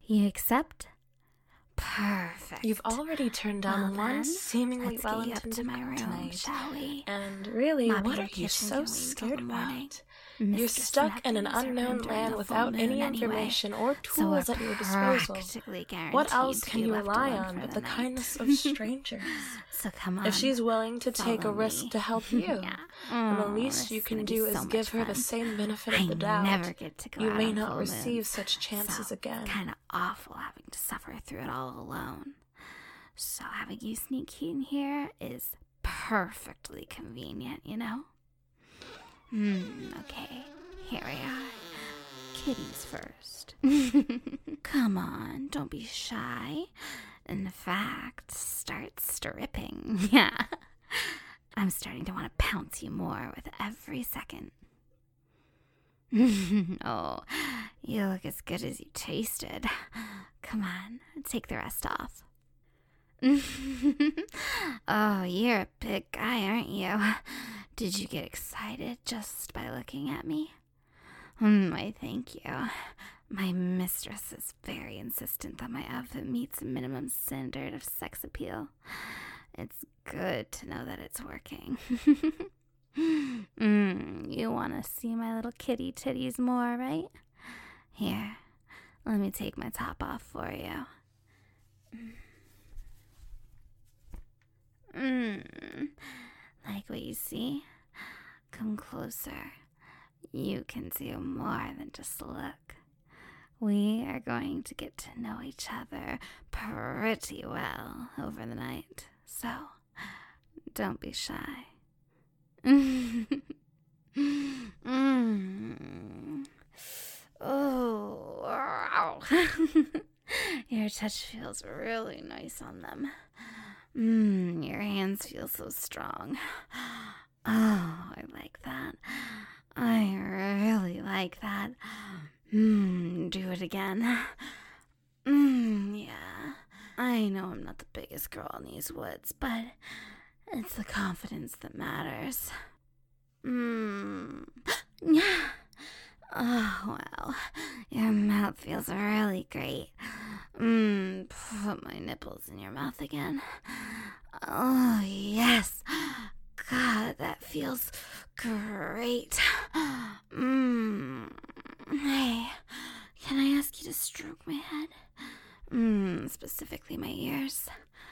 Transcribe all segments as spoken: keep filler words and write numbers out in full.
You accept? Perfect. You've already turned down well, one then, seemingly let's get you up well-intended to my room, tonight. shall we? And really, Moppy what the are you kitchen so can wait scared till the morning. about? You're Mistress stuck in an Nethers are unknown entering land the without full any moon information anyway, or so tools we're at your disposal. practically guaranteed What else to can be you left rely alone on for but the the night. kindness of strangers? So come on. If she's willing to take a follow risk me. to help you, Yeah. then the Oh, least this you is can gonna be do so is much give her the fun. same benefit of I the doubt. never get to go You out may on not full receive moons, such chances so again. It's kind of awful having to suffer through it all alone. So having you sneak in here is perfectly convenient, you know? Hmm, okay, here we are. Kitties first. Come on, don't be shy. In fact, start stripping. Yeah. I'm starting to want to pounce you more with every second. Oh, you look as good as you tasted. Come on, take the rest off. Oh, you're a big guy, aren't you? Did you get excited just by looking at me? Mm, why, thank you. My mistress is very insistent that my outfit meets a minimum standard of sex appeal. It's good to know that it's working. mm, you want to see my little kitty titties more, right? Here, let me take my top off for you. Mm, like what you see? Come closer. You can do more than just look. We are going to get to know each other pretty well over the night, so don't be shy. mm. Oh, wow. Your touch feels really nice on them. Mmm, your hands feel so strong. Oh, I like that. I really like that. Mmm, do it again. Mmm, yeah. I know I'm not the biggest girl in these woods, but it's the confidence that matters. Mmm. Yeah. Oh, well, your mouth feels really great. Mmm, put my nipples in your mouth again. Oh, yes. God, that feels great. Mmm. Hey, can I ask you to stroke my head? Mmm, specifically my ears.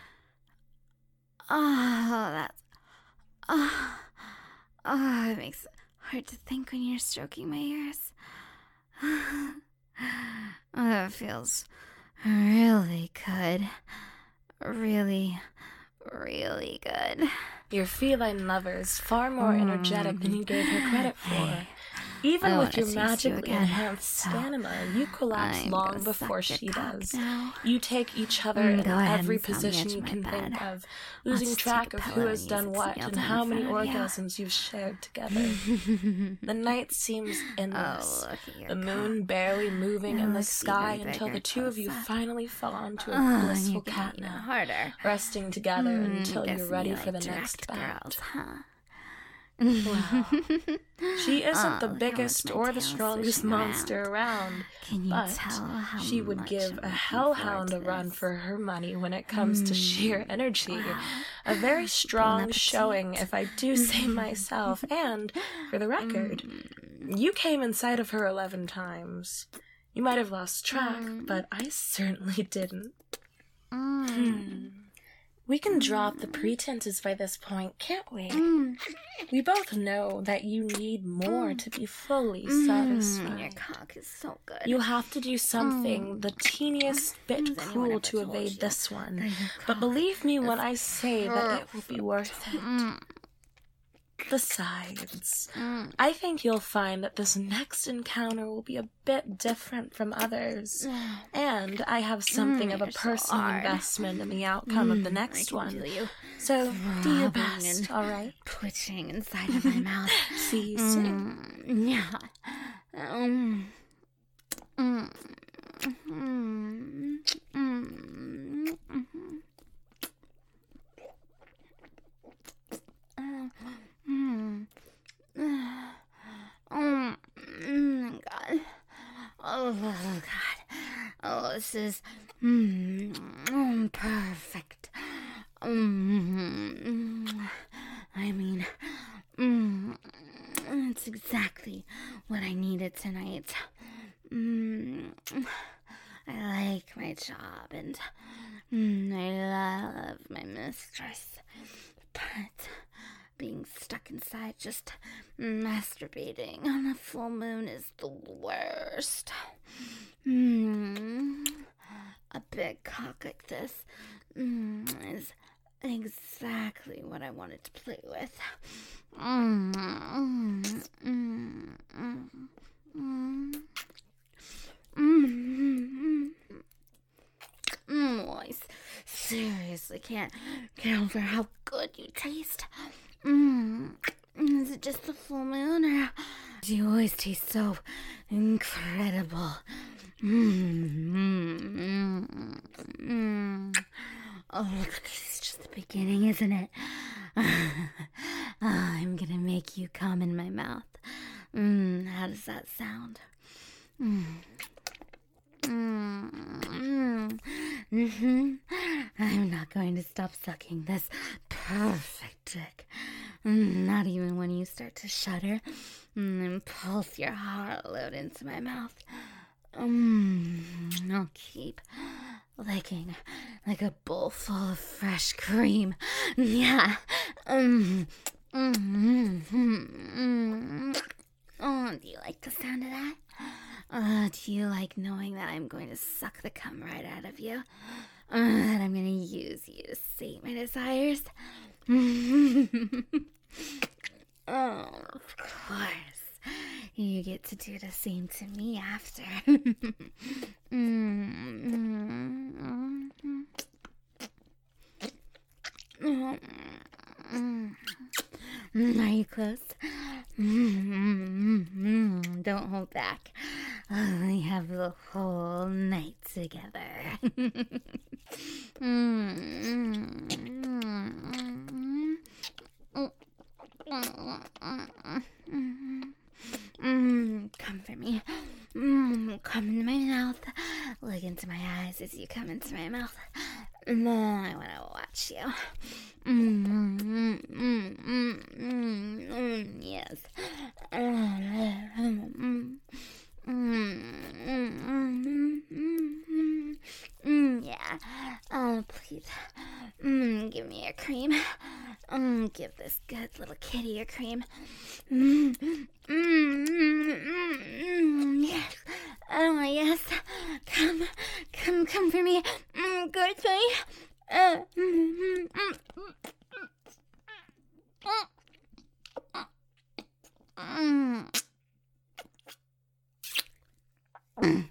Oh, that's... Oh, oh, it makes it hard to think when you're stroking my ears. Oh, that feels really good. Really, really good. Your feline lover is far more mm. energetic than you gave her credit for. Hey, Even I with your you magically again, enhanced so stamina, you collapse I'm long before she does. Now. You take each other mm, in every position you can bed. think of, losing track of who has done what and how many orgasms you. you've shared together. The night seems endless, oh, the moon cock. barely moving it in the sky until the two of you up. finally fall onto a oh, blissful catnap, harder. resting together mm, until you're ready you for like the next bout. Girls, huh? Wow. She isn't oh, the biggest or the strongest monster around. around, Can you but tell how she would much give I'm a hellhound a this? run for her money when it comes mm. to sheer energy. Wow. A very strong Bon showing, if I do say myself, and, for the record, mm. you came inside of her eleven times. You might have lost track, mm. but I certainly didn't. Mm. Hmm. We can drop the pretenses by this point, can't we? Mm. We both know that you need more mm. to be fully mm. satisfied. Your cock is so good. You'll have to do something mm. the teeniest bit Has cruel to evade you? this one. But believe me when I say that it will be worth it. Mm. Besides, mm. I think you'll find that this next encounter will be a bit different from others. And I have something mm, of a personal so investment in the outcome mm, of the next one. You so do your best, all right? Twitching inside of my mouth. See you soon. Mm, yeah. Um. Mm, mm, mm, mm, mm. Mm. Oh, mm, God. Oh, God. Oh, this is mm, mm, perfect. Mm, I mean, mm, it's exactly what I needed tonight. Mm, I like my job and mm, I love my mistress, but being stuck inside just masturbating on a full moon is the worst. Mm, a big cock like this mm, is exactly what I wanted to play with. Mm, mm, mm, mm, mm. Mm, mm, oh, I seriously can't get over how good you taste. Mm, is it just the full moon, or do you always taste so incredible? Mm, mm, mm, mm. Oh, it's just the beginning, isn't it? Oh, I'm gonna make you come in my mouth. Mm, how does that sound? Mm. Mm, mm-hmm. I'm not going to stop sucking this perfect dick. Mm, not even when you start to shudder mm, and pulse your heart load into my mouth. Mm, I'll keep licking like a bowl full of fresh cream. Yeah. Mm, mm, mm, mm, mm. Oh, do you like the sound of that? Uh, do you like knowing that I'm going to suck the cum right out of you? Uh, that I'm going to use you to sate my desires? Oh, of course. You get to do the same to me after. Are you close? Don't hold back. We have the whole night together. Mm, come for me. Mm, come into my mouth. Look into my eyes as you come into my mouth. Mm, I want to watch you. Mm, mm, mm, mm, mm, mm, yes. Mm, mm, mm, mm, mm, mm, yeah. Oh, please. Mm, give me your cream. Mm, give this good little kitty your cream. Mm, mm, mm, mm, mm, yes. Oh, yes. Come, come, come for me. Mm, good thing. Uh, mm, mm, mm, mm.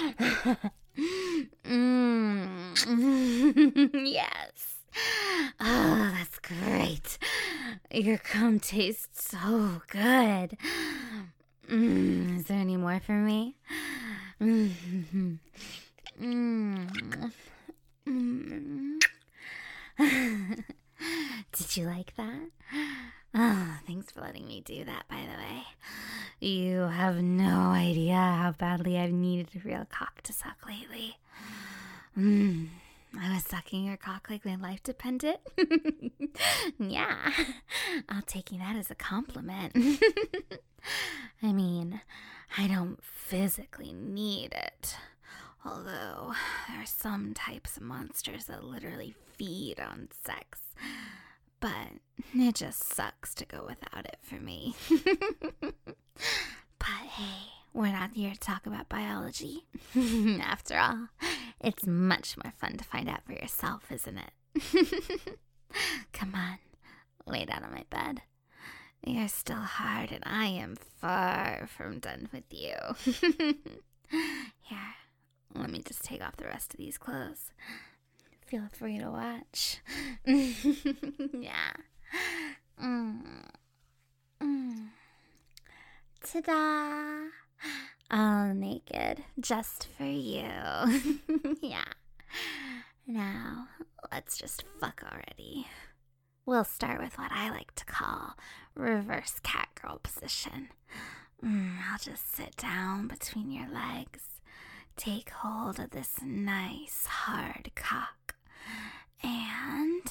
Mm. Yes. Oh, that's great. Your cum tastes so good. Mm, is there any more for me? Mm. Mm. Mm. Did you like that? Oh, thanks for letting me do that, by the way. You have no idea how badly I've needed a real cock to suck lately. Mm, I was sucking your cock like my life depended. Yeah, I'll take that as a compliment. I mean, I don't physically need it. Although, there are some types of monsters that literally feed on sex. But it just sucks to go without it for me. But hey, we're not here to talk about biology. After all, it's much more fun to find out for yourself, isn't it? Come on, lay down on my bed. You're still hard and I am far from done with you. Here, let me just take off the rest of these clothes. Feel free to watch. Yeah. Mm. Mm. Ta-da! All naked, just for you. Yeah. Now, let's just fuck already. We'll start with what I like to call reverse catgirl position. Mm, I'll just sit down between your legs, take hold of this nice hard cock and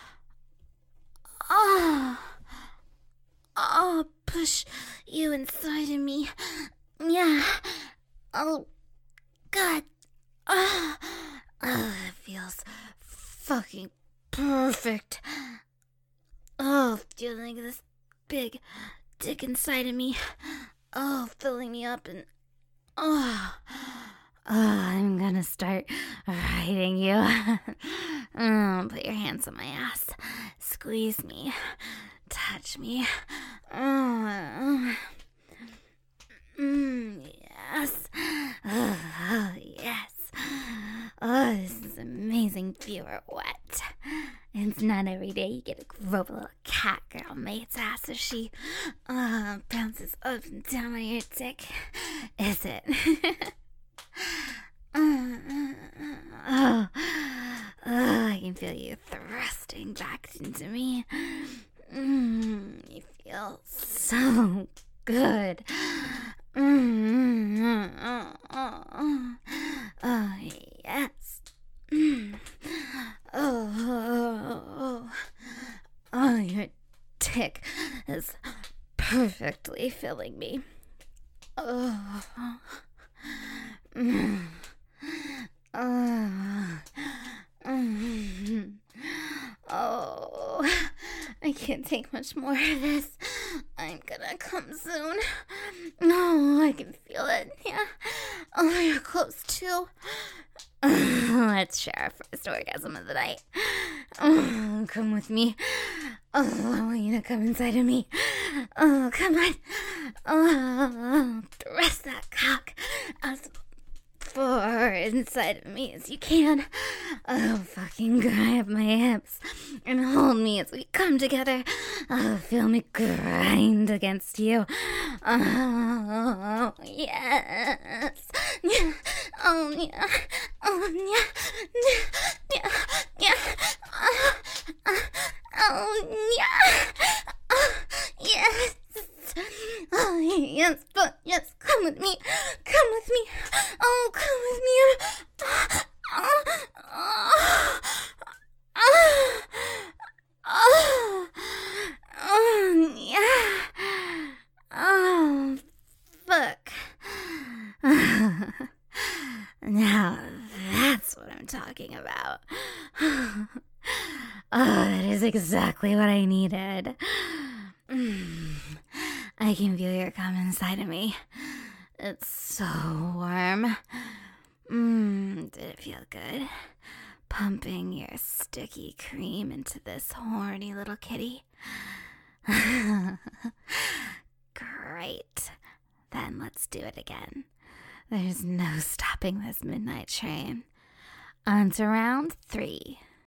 oh, oh, push you inside of me. Yeah. Oh, God. Oh, oh, it feels fucking perfect. Oh, feeling this big dick inside of me. Oh, filling me up and oh, oh I'm gonna start riding you. Oh, put your hands on my ass. Squeeze me. Touch me. Oh, mm, yes. Oh, yes. Oh, this is amazing pure wet. It's not every day you get to grope a little cat girl mate's ass as she uh, bounces up and down on your dick, is it? oh, oh, I can feel you thrusting back into me. Mm, you feel so good. Mm, oh, oh, oh, oh, yes. Mm. Oh, oh, oh, oh, your dick is perfectly filling me. Oh, mm. Oh, mm. Oh, I can't take much more of this. I'm gonna come soon. No, I can feel it. Yeah. Oh, you're close too. Let's share our first orgasm of the night. Oh, come with me. Oh, I want you to come inside of me. Oh, come on. Oh, thrust that cock as far inside of me as you can. Oh, fucking grab my hips and hold me as we come together. Oh, feel me grind against you. Oh, yes. Yeah. Oh, yeah. Oh, yeah. Yeah. Yeah. Oh, oh, yeah. Oh, yes. Oh, yes, but yes, come with me. Come with me. Oh, come with me. Oh, oh, oh, oh, oh, yeah. Oh, fuck. Now, that's what I'm talking about. Oh, that is exactly what I needed. Mm. I can feel your cum inside of me. It's so warm. Mmm, did it feel good? Pumping your sticky cream into this horny little kitty. Great. Then let's do it again. There's no stopping this midnight train. On to round three.